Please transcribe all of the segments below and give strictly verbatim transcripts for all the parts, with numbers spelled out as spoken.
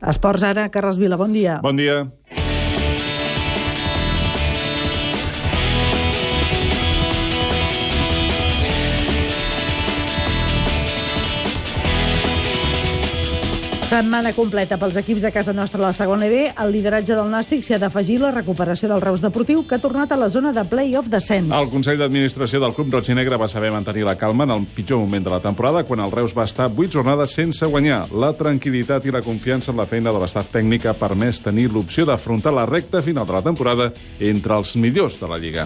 Esports ara, Carles Vila, bon dia. Bon dia. Setmana completa pels equips de casa nostra a la segona B. Al lideratge del Nàstic s'hi ha d'afegir la recuperació del Reus Deportiu, que ha tornat a la zona de play-off descens. El Consell d'Administració del Club Roig i Negre va saber mantenir la calma en el pitjor moment de la temporada, quan el Reus va estar vuit jornades sense guanyar. La tranquil·litat i la confiança en la feina de l'estat tècnic ha permès tenir l'opció d'afrontar la recta final de la temporada entre els millors de la Lliga.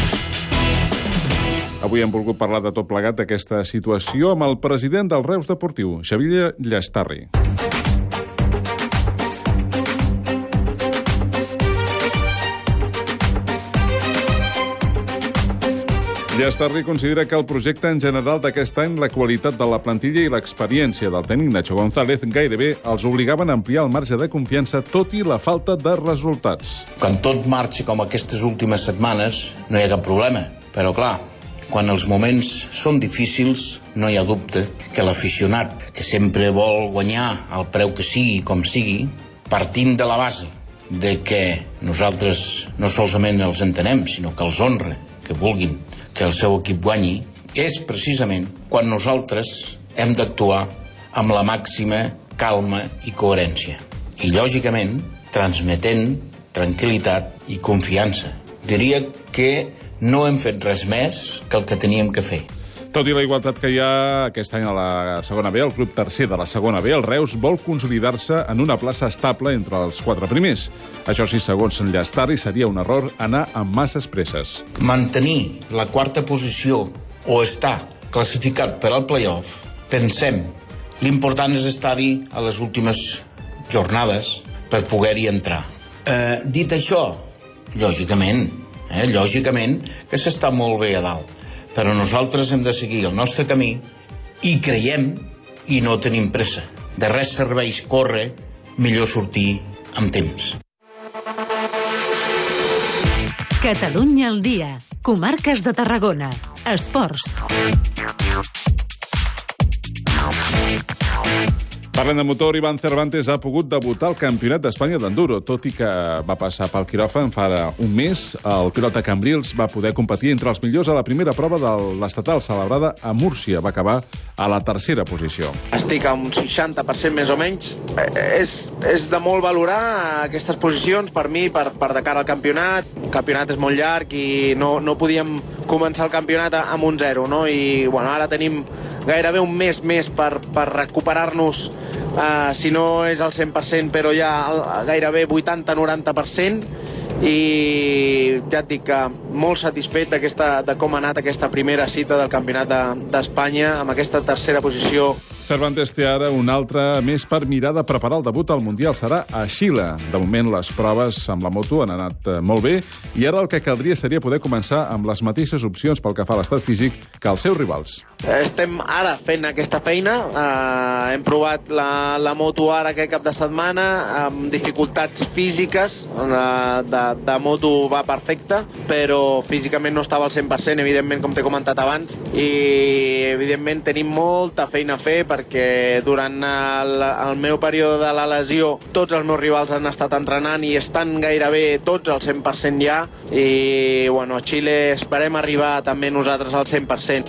Avui hem volgut parlar de tot plegat d'aquesta situació amb el president del Reus Deportiu, Xavier Llastarri. Llastarri considera que el projecte en general d'aquest any, la qualitat de la plantilla i l'experiència del tècnic Nacho González gairebé els obligaven a ampliar el marge de confiança, tot i la falta de resultats. Quan tot marxa com aquestes últimes setmanes, no hi ha cap problema. Però, clar, quan els moments són difícils, no hi ha dubte que l'aficionat, que sempre vol guanyar al preu que sigui, com sigui, partint de la base de que nosaltres no solament els entenem, sinó que els honra, que vulguin que el seu equip guanyi, és precisament quan nosaltres hem d'actuar amb la màxima calma i coherència. I, lògicament, transmetent tranquil·litat i confiança. Diria que no hem fet res més que el que teníem que fer. Tot i la igualtat que hi ha aquest any a la segona B, el club tercer de la segona B, el Reus vol consolidar-se en una plaça estable entre els quatre primers. Això sí, segons Llastarri, seria un error anar amb masses presses. Mantenir la quarta posició o estar classificat per al play-off, pensem, l'important és estar-hi a les últimes jornades per poder-hi entrar. Eh, dit això, lògicament, eh, lògicament que s'està molt bé a dalt. Però nosaltres hem de seguir el nostre camí i creiem i no tenim pressa. De res serveix córrer, millor sortir amb temps. Catalunya al dia. Comarques de Tarragona. Esports. Parlant de motor, Ivan Cervantes ha pogut debutar al Campionat d'Espanya d'Enduro. Tot i que va passar pel quiròfan fa un mes, el pilot de Cambrils va poder competir entre els millors a la primera prova de l'estatal celebrada a Múrcia. Va acabar a la tercera posició. Estic a un seixanta per cent més o menys. Eh, és, és de molt valorar aquestes posicions per mi, per, per de cara al campionat. El campionat és molt llarg i no, no podíem començar el campionat amb un zero, no? I bueno, ara tenim gairebé un mes més per, per recuperar-nos, uh, si no és al cent per cent, però ja gairebé vuitanta noranta per cent, i ja et dic que molt satisfet d'aquesta, de com ha anat aquesta primera cita del Campionat d'Espanya, amb aquesta tercera posició. Cervantes té ara una altra més per mirar de preparar el debut al Mundial. Serà a Xile. De moment, les proves amb la moto han anat molt bé i ara el que caldria seria poder començar amb les mateixes opcions pel que fa a l'estat físic que els seus rivals. Estem ara fent aquesta feina. Uh, hem provat la, la moto ara aquest cap de setmana amb dificultats físiques. Uh, de, de moto va perfecta, però físicament no estava al cent per cent, evidentment, com t'he comentat abans, i evidentment tenim molta feina a fer perquè durant el, el meu període de la lesió tots els meus rivals han estat entrenant i estan gairebé tots al cent per cent ja, i bueno, a Xile esperem arribar també nosaltres al cent per cent.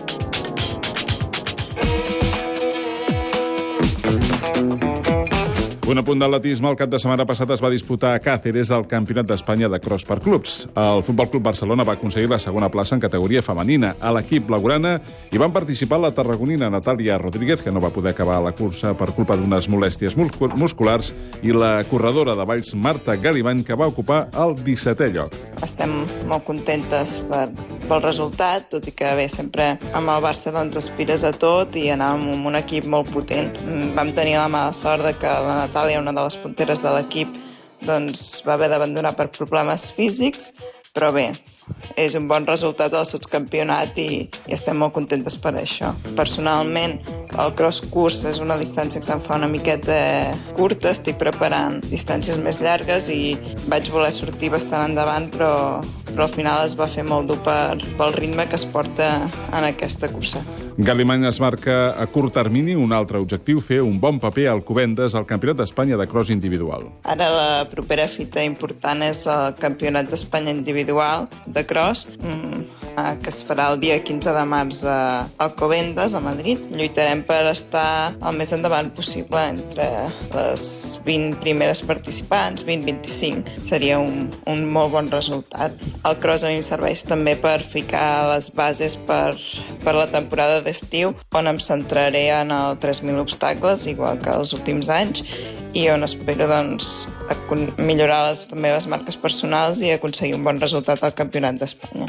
Un apunt d'atletisme. El cap de setmana passat es va disputar a Càceres el Campionat d'Espanya de cross per clubs. El Futbol Club Barcelona va aconseguir la segona plaça en categoria femenina. A l'equip blaugrana hi van participar la tarragonina Natàlia Rodríguez, que no va poder acabar la cursa per culpa d'unes molèsties musculars, i la corredora de Valls Marta Galibany, que va ocupar el dissetè lloc. Estem molt contentes per, pel resultat, tot i que bé, sempre amb el Barça doncs, aspires a tot i anàvem amb un equip molt potent. Vam tenir la mala sort de que la Natàlia, una de les punteres de l'equip, doncs, va haver d'abandonar per problemes físics, però bé, és un bon resultat del sotscampionat i, i estem molt contentes per això. Personalment, el cross curs és una distància que se'm fa una miqueta curta, estic preparant distàncies més llargues i vaig voler sortir bastant endavant, però, però al final es va fer molt dur per, pel ritme que es porta en aquesta cursa. Galimany es marca a curt termini un altre objectiu, fer un bon paper al Alcobendas al Campionat d'Espanya de cross individual. Ara la propera fita important és el Campionat d'Espanya individual de cross, que es farà el dia quinze de març a Alcobendas, a Madrid. Lluitarem per estar el més endavant possible entre les vint primeres participants, vint a vint-i-cinc. Seria un, un molt bon resultat. El cross a mi em serveix també per ficar les bases per, per la temporada d'estiu, on em centraré en el tres mil obstacles, igual que els últims anys, i on espero doncs, millorar les meves marques personals i aconseguir un bon resultat al Campionat d'Espanya.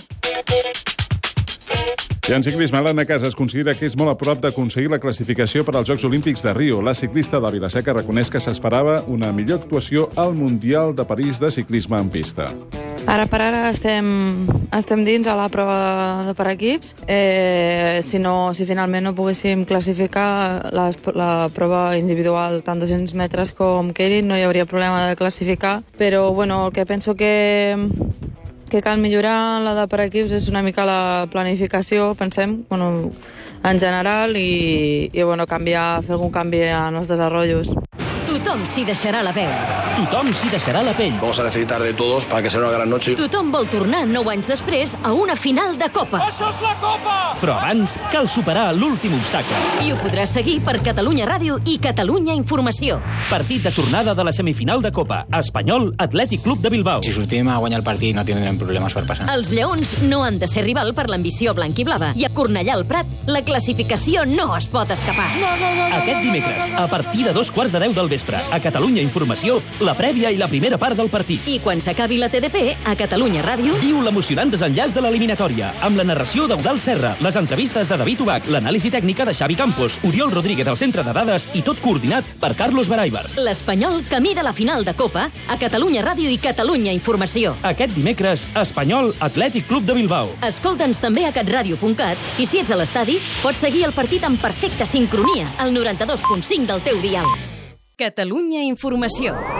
I en ciclisme, l'Anna Casas considera que és molt a prop d'aconseguir la classificació per als Jocs Olímpics de Rio. La ciclista de Vilaseca reconeix que s'esperava una millor actuació al Mundial de París de ciclisme en pista. Ara per ara estem, estem dins a la prova de per equips. Eh, si, no, si finalment no poguéssim classificar la, la prova individual, tant dos-cents metres com Keirin, no hi hauria problema de classificar. Però bueno, el que penso que... que cal millorar la de per equips és una mica la planificació, pensem, bueno, en general, i, i bueno, canviar, fer algun canvi en els desenvolupaments. Tothom s'hi deixarà la veu. Tothom s'hi deixarà la pell. Vamos a necesitar de todos para que sea una gran noche. Tothom vol tornar nou anys després a una final de Copa. Això és la Copa! Però abans cal superar l'últim obstacle. I ho podràs seguir per Catalunya Ràdio i Catalunya Informació. Partit de tornada de la semifinal de Copa. Espanyol Atlètic Club de Bilbao. Si sortim a guanyar el partit no tindrem problemes per passar. Els lleons no han de ser rival per l'ambició blanc i blava. I a Cornellà al Prat, la classificació no es pot escapar. No, no, no, no. Aquest dimecres, a partir de dos quarts de deu del vespre, a Catalunya Informació, la prèvia i la primera part del partit. I quan s'acabi la T D P, a Catalunya Ràdio... Viu l'emocionant desenllaç de l'eliminatòria, amb la narració d'Eudald Serra, les entrevistes de David Ubach, l'anàlisi tècnica de Xavi Campos, Oriol Rodríguez al centre de dades i tot coordinat per Carlos Baraibar. L'Espanyol camí de la final de Copa a Catalunya Ràdio i Catalunya Informació. Aquest dimecres, Espanyol Atlètic Club de Bilbao. Escolta'ns també a catradio punt cat i si ets a l'estadi, pots seguir el partit en perfecta sincronia al noranta-dos punt cinc del teu dial. Catalunya Informació.